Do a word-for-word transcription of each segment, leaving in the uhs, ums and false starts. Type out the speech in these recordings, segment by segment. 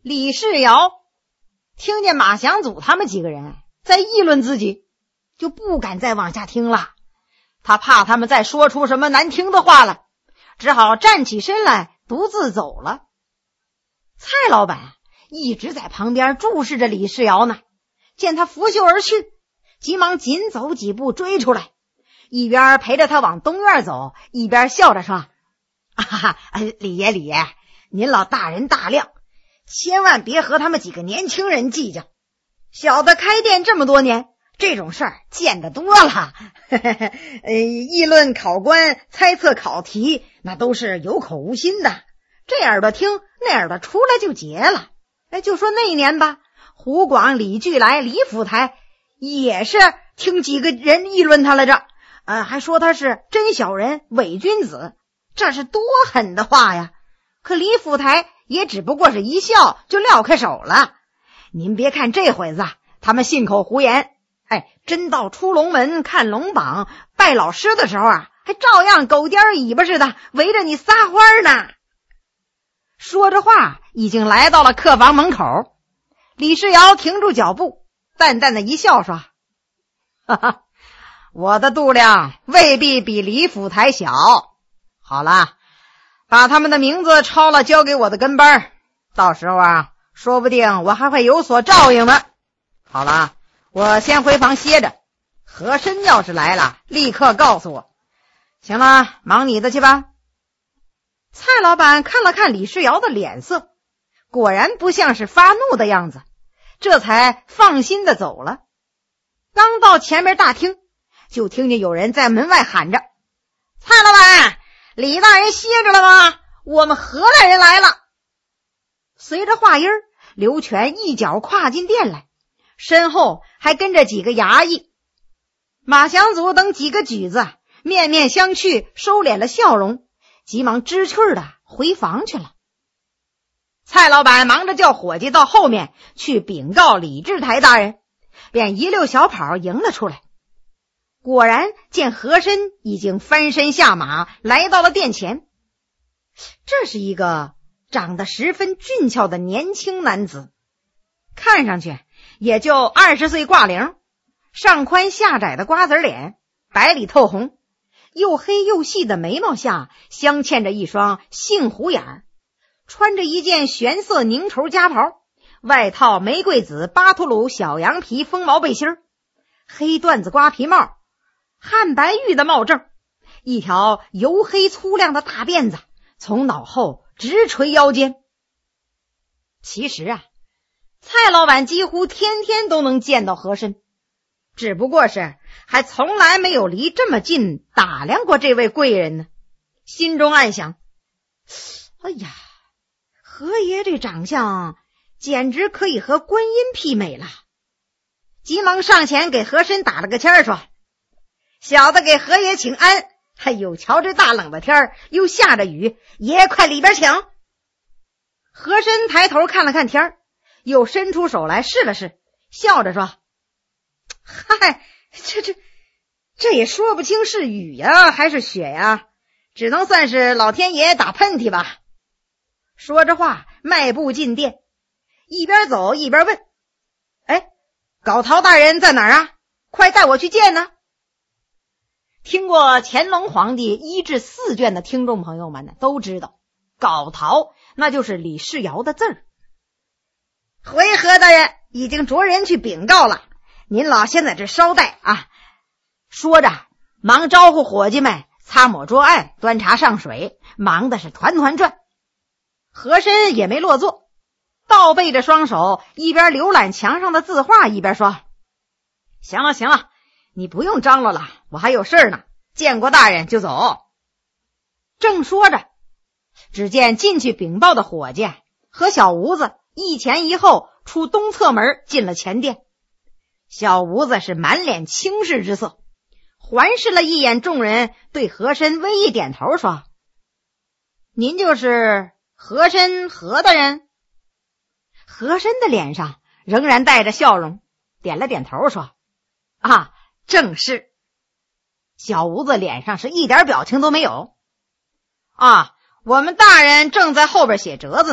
李世尧听见马祥祖他们几个人在议论自己，就不敢再往下听了。他怕他们再说出什么难听的话来，只好站起身来独自走了。蔡老板一直在旁边注视着李世尧呢，见他拂袖而去，急忙紧走几步追出来，一边陪着他往东院走，一边笑着说：啊哈，李爷李爷，您老大人大量，千万别和他们几个年轻人计较。小的开店这么多年，这种事儿见得多了。呃，议论考官，猜测考题，那都是有口无心的，这耳朵听，那耳朵出来就结了。哎，就说那一年吧，湖广李巨来李府台也是听几个人议论他来着，呃，还说他是真小人伪君子，这是多狠的话呀！可李府台也只不过是一笑就撂开手了。您别看这回子他们信口胡言，哎，真到出龙门看龙榜拜老师的时候啊，还照样狗颠尾巴似的围着你撒欢呢。说着话已经来到了客房门口，李世尧停住脚步，淡淡的一笑说：哈哈，我的度量未必比李府台小。好了，把他们的名字抄了交给我的跟班，到时候啊，说不定我还会有所照应的。好了，我先回房歇着，和珅要是来了立刻告诉我。行了，忙你的去吧。蔡老板看了看李世尧的脸色，果然不像是发怒的样子，这才放心的走了。刚到前面大厅，就听见有人在门外喊着：蔡老板，李大人歇着了吗？我们荷兰人来了。随着话音，刘全一脚跨进店来，身后还跟着几个衙役。马祥祖等几个举子面面相觑，收敛了笑容，急忙知趣的回房去了。蔡老板忙着叫伙计到后面去禀告李治台大人，便一溜小跑迎了出来。果然见和珅已经翻身下马，来到了殿前。这是一个长得十分俊俏的年轻男子，看上去也就二十岁挂零，上宽下窄的瓜子脸，白里透红，又黑又细的眉毛下镶嵌着一双杏胡眼，穿着一件玄色凝绸夹袍，外套玫瑰紫巴图鲁小羊皮风毛背心，黑缎子瓜皮帽，汉白玉的帽正，一条油黑粗亮的大辫子从脑后直垂腰间。其实啊，蔡老板几乎天天都能见到和珅，只不过是还从来没有离这么近打量过这位贵人呢。心中暗想：哎呀，和爷这长相简直可以和观音媲美了。急忙上前给和珅打了个签儿，说：小的给和爷请安。哎呦，瞧这大冷的天儿，又下着雨，爷快里边请。和珅抬头看了看天儿，又伸出手来试了试，笑着说：嗨，这这这也说不清是雨呀还是雪呀，只能算是老天爷打喷嚏吧。说着话迈步进殿，一边走一边问：哎，皋陶大人在哪儿啊？快带我去见呢。听过乾隆皇帝一至四卷的听众朋友们呢，都知道皋陶那就是李世尧的字儿。回和大人已经着人去禀告了，您老先在这稍待啊。说着忙招呼伙计们擦抹桌案，端茶上水，忙的是团团转。和珅也没落座，倒背着双手，一边浏览墙上的字画，一边说：行了行了，你不用张罗了，我还有事儿呢，见过大人就走。正说着，只见进去禀报的伙计和小吴子一前一后出东侧门进了前殿。小吴子是满脸轻视之色，环视了一眼众人，对和珅微一点头说：您就是和珅何大人？和珅的脸上仍然带着笑容，点了点头说：啊，正是。小吴子脸上是一点表情都没有。啊，我们大人正在后边写折子呢，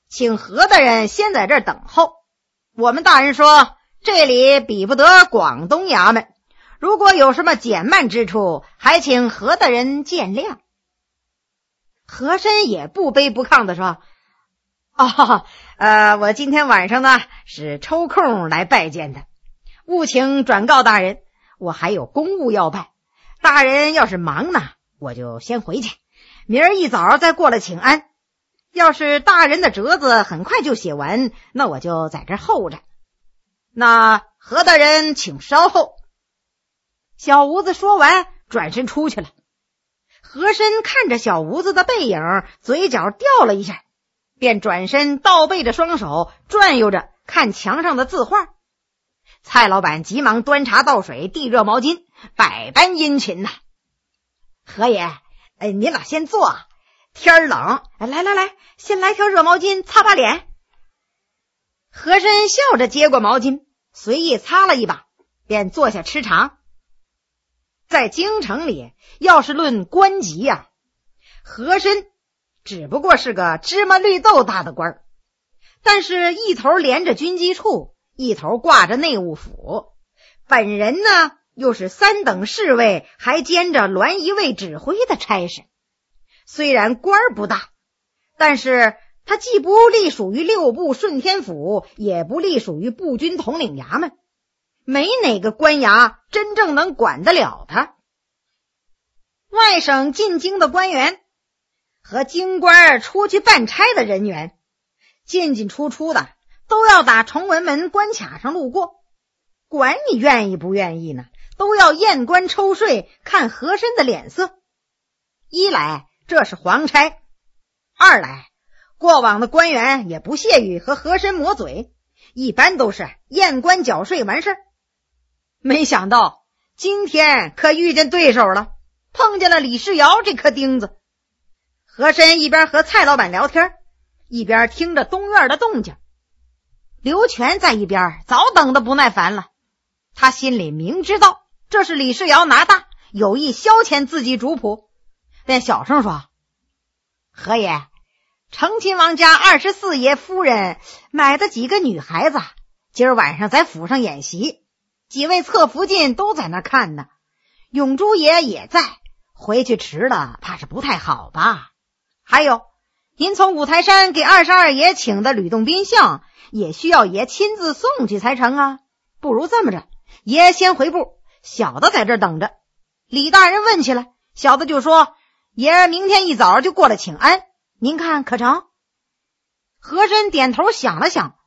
请何大人先在这儿等候。我们大人说这里比不得广东衙门，如果有什么减慢之处，还请何大人见谅。和珅也不卑不亢地说，哦，呃，我今天晚上呢是抽空来拜见的，务请转告大人，我还有公务要办，大人要是忙呢，我就先回去，明儿一早再过来请安。要是大人的折子很快就写完，那我就在这儿候着。那何大人请稍后。小吴子说完，转身出去了。和珅看着小吴子的背影，嘴角掉了一下，便转身倒背着双手，转悠着看墙上的字画。蔡老板急忙端茶倒水，递热毛巾，百般殷勤呐。何爷，哎，您老先坐，天冷，来来来，先来条热毛巾擦把脸。和珅笑着接过毛巾，随意擦了一把，便坐下吃茶。在京城里，要是论官级呀、啊，和珅只不过是个芝麻绿豆大的官儿，但是一头连着军机处，一头挂着内务府，本人呢又是三等侍卫，还兼着栾仪卫指挥的差事。虽然官儿不大，但是他既不隶属于六部顺天府，也不隶属于步军统领衙门，没哪个官衙真正能管得了他。外省进京的官员和京官出去办差的人员，进进出出的都要打崇文门关卡上路过，管你愿意不愿意呢，都要验官抽税，看和珅的脸色。一来这是皇差，二来过往的官员也不屑于和和珅磨嘴，一般都是验官缴税完事儿。没想到今天可遇见对手了，碰见了李世尧这颗钉子。和珅一边和蔡老板聊天，一边听着东院的动静。刘全在一边早等得不耐烦了，他心里明知道这是李世尧拿大，有意消遣自己主仆，便小声说，何爷，成亲王家二十四爷夫人买的几个女孩子今儿晚上在府上演习，几位侧福晋都在那看呢，永珠爷也在，回去迟了怕是不太好吧。还有您从五台山给二十二爷请的吕洞宾像也需要爷亲自送去才成啊，不如这么着，爷先回部，小的在这儿等着。李大人问起来，小的就说爷明天一早就过来请安，您看可成？和珅点头想了想，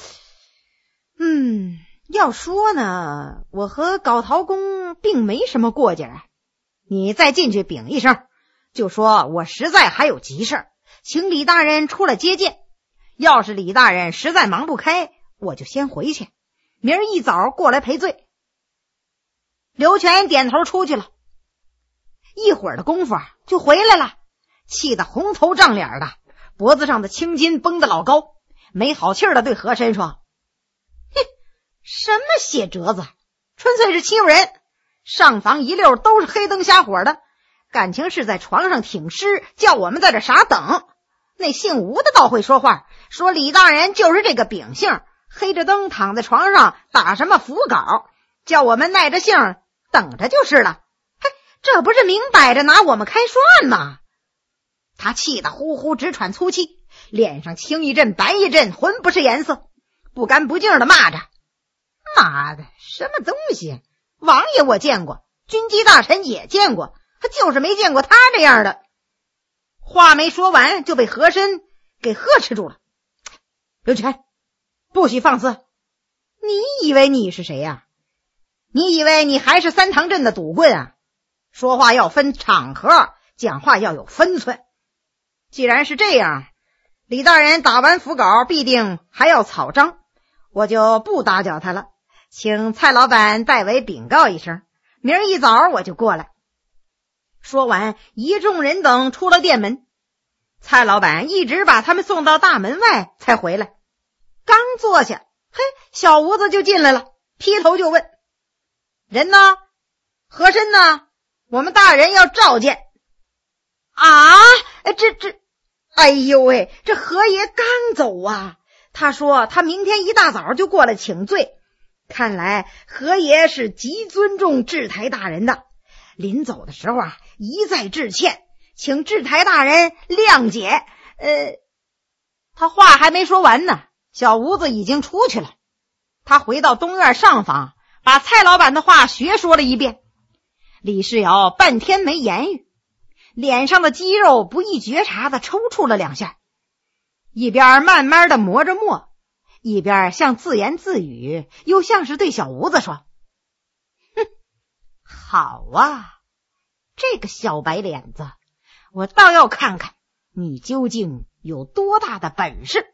嗯，要说呢，我和高陶公并没什么过节啊。你再进去禀一声，就说我实在还有急事，请李大人出来接见。要是李大人实在忙不开，我就先回去，明儿一早过来赔罪。刘全点头出去了，一会儿的功夫啊，就回来了，气得红头胀脸的，脖子上的青筋绷得老高，没好气儿的对和珅说，哼，什么血折子，纯粹是欺负人，上房一溜都是黑灯瞎火的，感情是在床上挺尸，叫我们在这傻等。那姓吴的倒会说话，说李大人就是这个秉性，黑着灯躺在床上打什么符稿，叫我们耐着性等着就是了。嘿，这不是明摆着拿我们开涮吗？他气得呼呼直喘粗气，脸上青一阵白一阵，浑不是颜色，不干不净的骂着，妈的，什么东西，王爷我见过，军机大臣也见过，他就是没见过他这样的。话没说完，就被和珅给呵斥住了。刘全，不许放肆！你以为你是谁呀、啊？你以为你还是三塘镇的赌棍啊？说话要分场合，讲话要有分寸。既然是这样，李大人打完符稿必定还要草章，我就不打搅他了，请蔡老板代为禀告一声，明儿一早我就过来。说完，一众人等出了店门，蔡老板一直把他们送到大门外才回来。刚坐下，嘿，小吴子就进来了，劈头就问，人呢？和珅呢？我们大人要召见。啊，这这哎呦喂，这何爷刚走啊，他说他明天一大早就过来请罪，看来何爷是极尊重智台大人的。临走的时候啊，一再致歉，请智台大人谅解。呃，他话还没说完呢，小吴子已经出去了。他回到东院上房，把蔡老板的话学说了一遍。李世尧半天没言语，脸上的肌肉不易觉察的抽搐了两下，一边慢慢的磨着墨，一边像自言自语，又像是对小吴子说：哼，好啊，这个小白脸子，我倒要看看你究竟有多大的本事。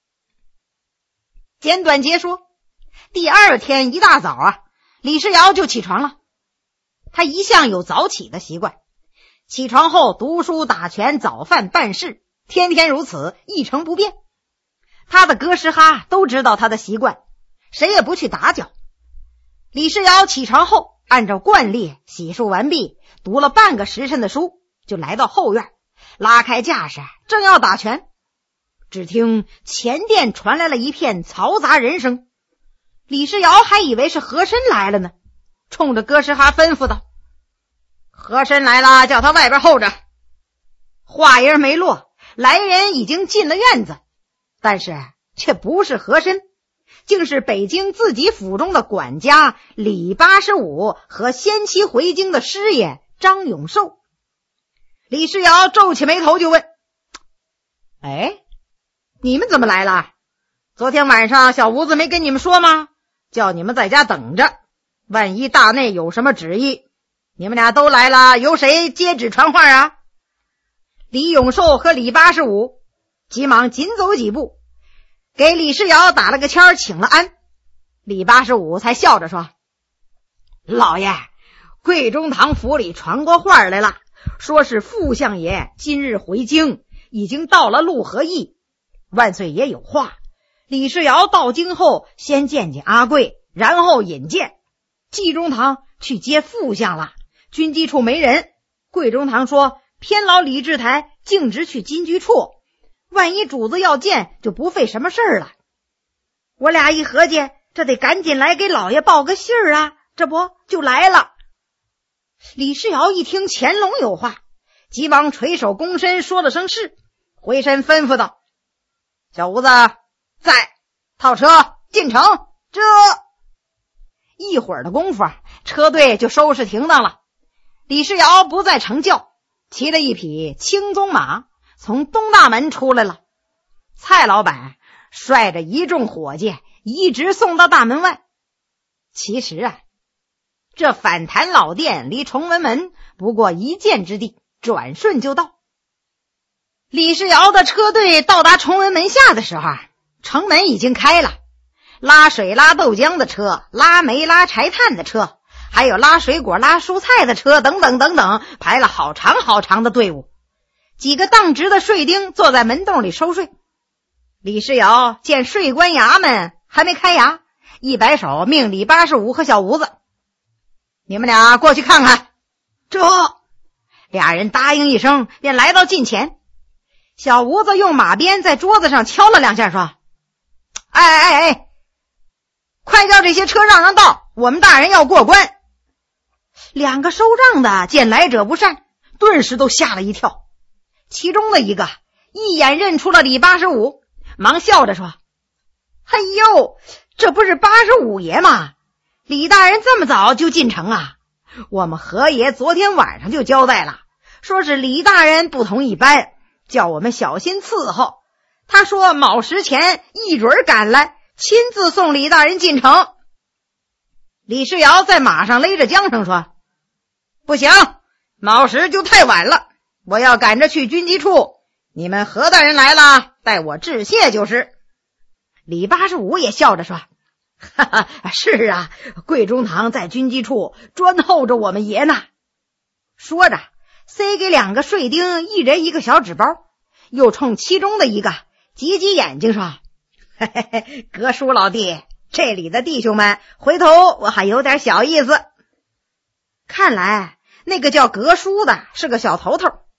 简短截说，第二天一大早啊，李世尧就起床了。他一向有早起的习惯，起床后读书打拳早饭办事，天天如此，一成不变。他的哥什哈都知道他的习惯，谁也不去打搅。李世尧起床后按照惯例洗漱完毕，读了半个时辰的书，就来到后院，拉开架势正要打拳，只听前殿传来了一片嘈杂人声。李世尧还以为是和珅来了呢，冲着哥什哈吩咐道：和珅来了，叫他外边候着。话音没落，来人已经进了院子，但是却不是和珅，竟是北京自己府中的管家李八十五和先期回京的师爷张永寿。李世尧皱起眉头就问：哎，你们怎么来了？昨天晚上小吴子没跟你们说吗？叫你们在家等着，万一大内有什么旨意，你们俩都来了，由谁接旨传话啊？李永寿和李八十五急忙紧走几步，给李世尧打了个签，请了安。李八十五才笑着说：老爷，贵中堂府里传过话来了，说是副相爷今日回京，已经到了陆河驿。万岁爷有话，李世尧到京后先见见阿贵，然后引荐。冀中堂去接副相了，军机处没人。贵中堂说偏劳李志台径直去金居处，万一主子要见，就不费什么事儿了。我俩一合计，这得赶紧来给老爷报个信儿啊，这不就来了。李世尧一听乾隆有话，急忙垂手躬身说了声是，回身吩咐道：小吴子在，套车进城。这一会儿的功夫啊，车队就收拾停当了。李世尧不再乘轿，骑了一匹青鬃马从东大门出来了。蔡老板率着一众伙计一直送到大门外。其实啊，这反坛老店离崇文门不过一箭之地，转瞬就到。李世尧的车队到达崇文门下的时候，城门已经开了，拉水拉豆浆的车，拉煤拉柴炭的车，还有拉水果拉蔬菜的车等等等等，排了好长好长的队伍。几个当值的税丁坐在门洞里收税。李世尧见税官衙门还没开衙，一摆手命李八十五和小吴子：你们俩过去看看。这俩人答应一声，便来到近前。小吴子用马鞭在桌子上敲了两下，说：哎哎哎，快叫这些车让让道，我们大人要过关。两个收账的见来者不善，顿时都吓了一跳。其中的一个一眼认出了李八十五，忙笑着说：哎呦，这不是八十五爷吗？李大人这么早就进城啊？我们何爷昨天晚上就交代了，说是李大人不同一般，叫我们小心伺候。他说卯时前一准赶来，亲自送李大人进城。李世尧在马上勒着缰绳说：不行，卯时就太晚了，我要赶着去军机处，你们何大人来了，待我致谢就是。李八十五也笑着说：哈哈，是啊，贵中堂在军机处专候着我们爷呢。说着塞给两个税丁一人一个小纸包，又冲其中的一个挤挤眼睛说：嘿嘿嘿，哥叔老弟，这里的弟兄们，回头我还有点小意思。看来那个叫格叔的是个小头头，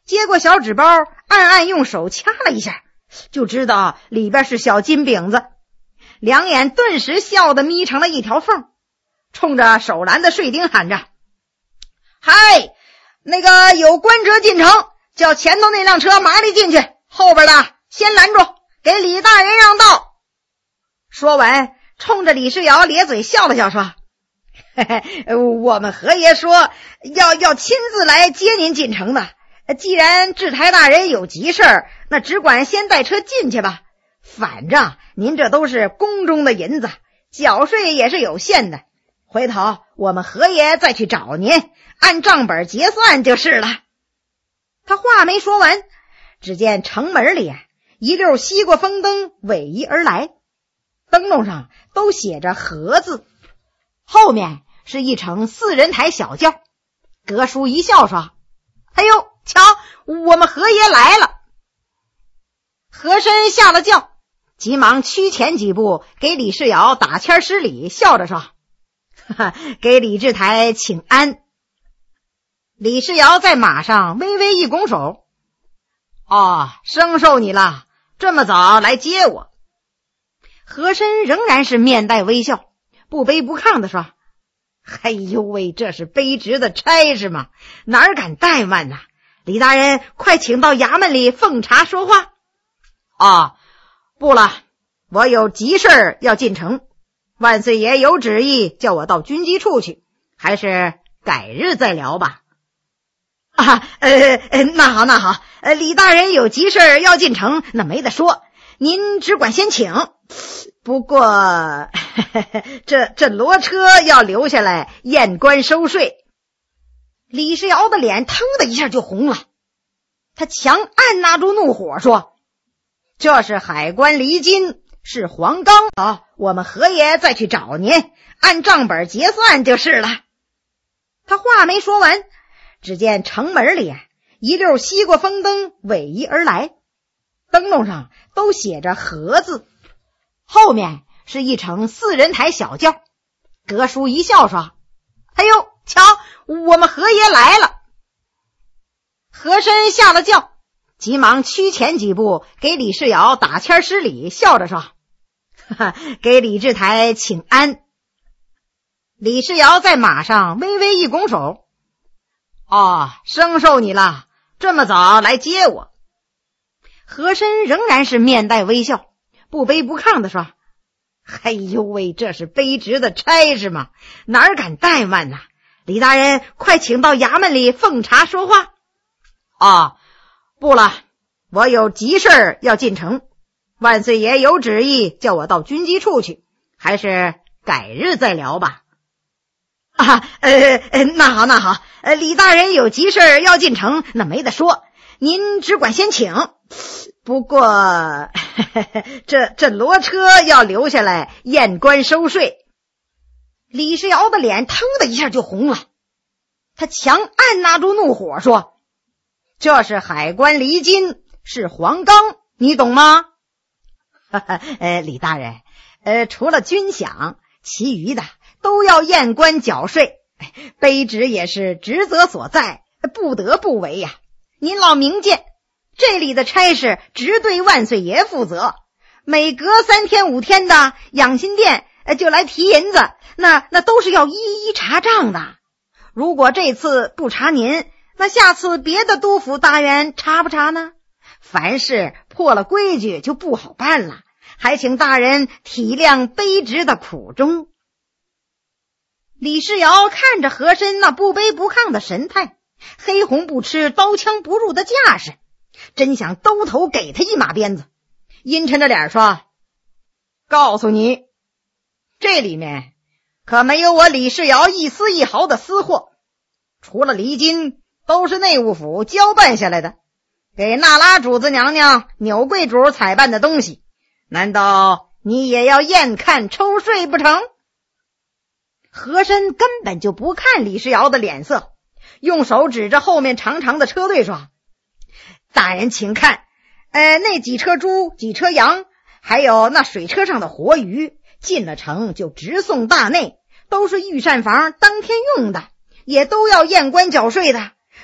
接过小纸包，暗暗用手掐了一下，就知道里边是小金饼子，两眼顿时笑得眯成了一条缝，冲着手拦的税丁喊着：嗨，那个有官者进城，叫前头那辆车麻利进去，后边的先拦住，给李大人让道。说完冲着李世尧咧嘴笑了笑，说：嘿嘿，我们何爷说要要亲自来接您进城的，既然智台大人有急事儿，那只管先带车进去吧，反正您这都是宫中的银子，缴税也是有限的，回头我们何爷再去找您，按账本结算就是了。他话没说完，只见城门里一溜西瓜风灯逶迤而来，灯笼上都写着和字，后面是一乘四人抬小轿。阁叔一笑说：哎呦，瞧，我们何爷来了。和珅下了轿，急忙趋前几步给李世尧打签施礼，笑着说：哈哈，给李治台请安。李世尧在马上微微一拱手：哦，生受你了，这么早来接我。和珅仍然是面带微笑，不卑不亢地说：哎呦喂，这是卑职的差事嘛，哪敢怠慢呐、啊、李大人快请到衙门里奉茶说话。哦，不了，我有急事要进城，万岁爷有旨意叫我到军机处去，还是改日再聊吧。啊，呃，呃那好那好，呃，李大人有急事要进城，那没得说，您只管先请。不过呵呵这这骡车要留下来验官收税。李世尧的脸腾的一下就红了，他强按捺住怒火说：这是海关离京，是黄冈，好，我们何爷再去找您，按账本结算就是了。他话没说完，只见城门里一溜西瓜风灯逶迤而来，灯笼上都写着和字，后面是一乘四人抬小轿。阁叔一笑说：哎呦，瞧，我们何爷来了。和珅下了轿，急忙趋前几步给李世尧打签施礼，笑着说：哈哈，给李治台请安。李世尧在马上微微一拱手：哦，生受你了，这么早来接我。和珅仍然是面带微笑，不卑不亢地说：哎呦喂，这是卑职的差事嘛，哪敢怠慢呐、啊、李大人快请到衙门里奉茶说话。哦，不了，我有急事要进城，万岁爷有旨意叫我到军机处去，还是改日再聊吧。啊，呃，呃那好那好，呃，李大人有急事要进城，那没得说，您只管先请。不过呵呵这这骡车要留下来验官收税。李世尧的脸腾的一下就红了，他强按捺住怒火说：这是海关离京，是黄冈，你懂吗？呵呵呃，李大人，呃，除了军饷，其余的都要验官缴税，卑职也是职责所在，不得不为呀。您老明鉴，这里的差事直对万岁爷负责，每隔三天五天的养心殿就来提银子，那那都是要一一查账的。如果这次不查您，那下次别的督府大员查不查呢？凡事破了规矩就不好办了，还请大人体谅卑职的苦衷。李世尧看着和珅那不卑不亢的神态，黑红不吃刀枪不入的架势，真想兜头给他一马鞭子，阴沉着脸说：告诉你，这里面可没有我李世尧一丝一毫的私货，除了离金都是内务府交办下来的，给那拉主子娘娘钮贵主采办的东西，难道你也要验看抽税不成？和珅根本就不看李世尧的脸色，用手指着后面长长的车队说：大人请看，呃，那几车猪几车羊，还有那水车上的活鱼，进了城就直送大内，都是御膳房当天用的，也都要验官缴税的，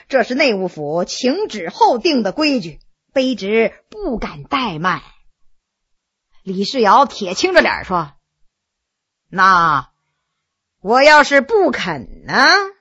这是内务府请旨后定的规矩，卑职不敢怠慢。李世尧铁青着脸说：那我要是不肯呢？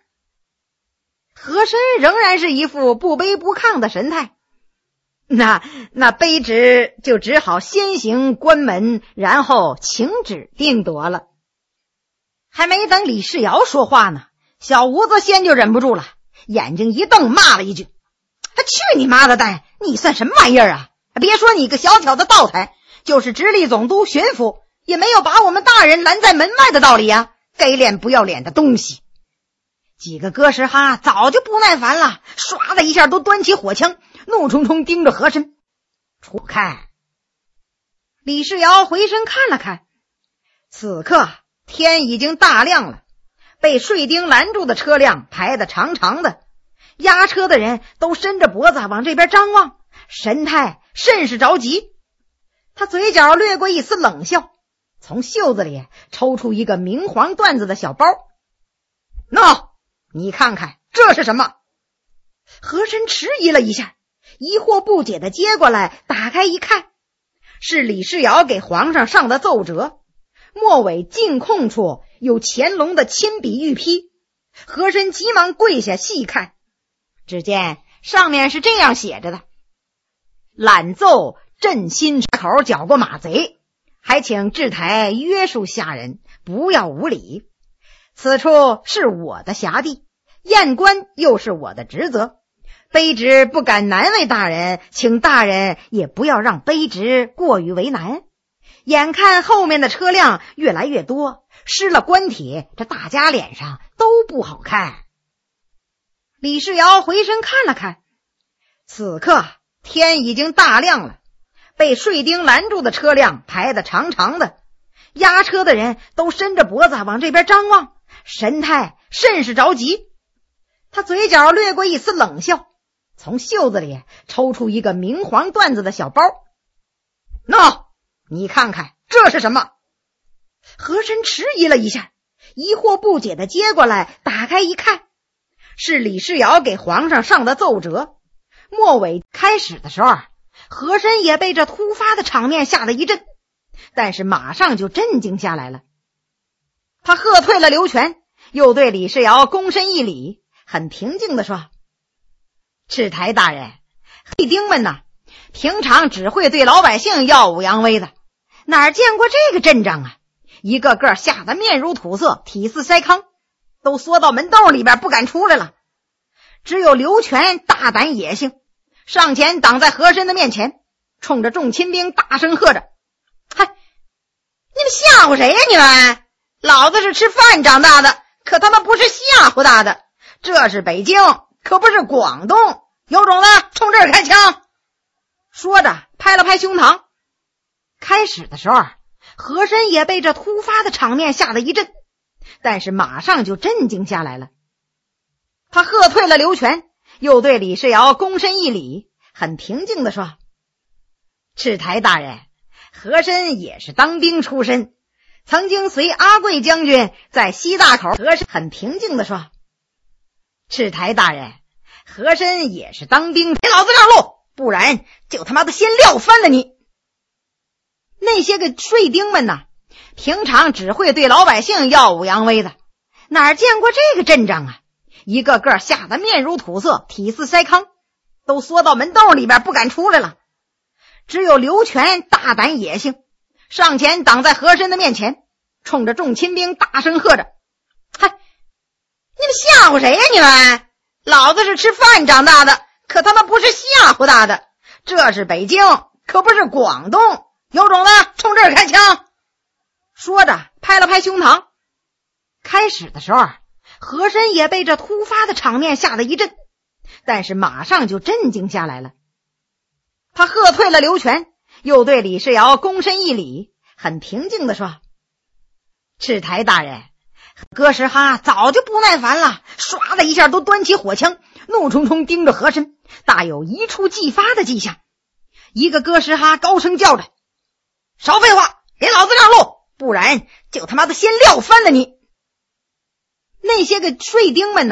和珅仍然是一副不卑不亢的神态。那那卑职就只好先行关门，然后请旨定夺了。还没等李世尧说话呢，小吴子先就忍不住了，眼睛一瞪，骂了一句：去你妈的蛋，你算什么玩意儿啊？别说你个小小的道台，就是直隶总督巡抚也没有把我们大人拦在门外的道理呀！给脸不要脸的东西！几个哥什哈早就不耐烦了，唰的一下都端起火枪，怒冲冲盯着和珅。楚看！李世尧回身看了看，此刻天已经大亮了，被税丁拦住的车辆排得长长的，押车的人都伸着脖子往这边张望，神态甚是着急。他嘴角掠过一丝冷笑，从袖子里抽出一个明黄缎子的小包。喏，你看看这是什么？和珅迟疑了一下，疑惑不解地接过来，打开一看，是李世尧给皇上上的奏折，末尾进空处有乾隆的亲笔御批。和珅急忙跪下细看，只见上面是这样写着的：揽奏振兴闸口搅过马贼，还请制台约束下人，不要无礼。此处是我的辖地，验官又是我的职责，卑职不敢难为大人，请大人也不要让卑职过于为难。眼看后面的车辆越来越多，失了官帖，这大家脸上都不好看。李世尧回身看了看，此刻天已经大亮了，被税丁拦住的车辆排得长长的，押车的人都伸着脖子往这边张望，神态甚是着急。他嘴角掠过一丝冷笑，从袖子里抽出一个明黄缎子的小包。喏，你看看这是什么？和珅迟疑了一下，疑惑不解地接过来，打开一看，是李世尧给皇上上的奏折。末尾开始的时候，和珅也被这突发的场面吓得一震，但是马上就镇静下来了。他喝退了刘全，又对李世尧躬身一礼，很平静地说：赤台大人，黑丁们呐，平常只会对老百姓耀武扬威的，哪儿见过这个阵仗啊？一个个吓得面如土色，体似筛糠，都缩到门洞里边不敢出来了。只有刘全大胆野性，上前挡在和珅的面前，冲着众亲兵大声喝着：嗨，你们吓唬谁呀？你们老子是吃饭长大的，可他妈不是吓唬大的。这是北京，可不是广东，有种了冲这儿开枪。说着拍了拍胸膛。开始的时候，和珅也被这突发的场面吓得一震，但是马上就镇静下来了。他喝退了刘全，又对李世尧躬身一礼，很平静地说：赤台大人，和珅也是当兵出身，曾经随阿贵将军在西大口。和珅很平静地说：赤台大人，和珅也是当兵，给老子让路，不然就他妈的先撂翻了你。那些个税丁们呐，平常只会对老百姓耀武扬威的，哪儿见过这个阵仗啊？一个个吓得面如土色，体似筛糠，都缩到门洞里边不敢出来了。只有刘全大胆野性，上前挡在和珅的面前，冲着众亲兵大声喝着：嗨，你们吓唬谁呀？你们老子是吃饭长大的，可他妈不是吓唬大的。这是北京，可不是广东，有种了冲这儿开枪。说着拍了拍胸膛。开始的时候，和珅也被这突发的场面吓得一震，但是马上就镇静下来了。他喝退了刘全，又对李世尧躬身一礼，很平静地说：赤台大人，哥什哈早就不耐烦了，唰的一下都端起火枪，怒冲冲盯着和珅，大有一触即发的迹象。一个哥什哈高声叫着：少废话，给老子让路，不然就他妈的先撂翻了你。那些个税丁们呐，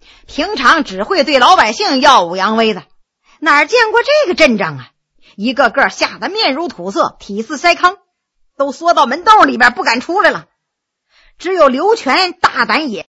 平常只会对老百姓耀武扬威的，哪见过这个阵仗啊？一个个吓得面如土色，体似筛糠，都缩到门洞里边不敢出来了。只有刘全大胆野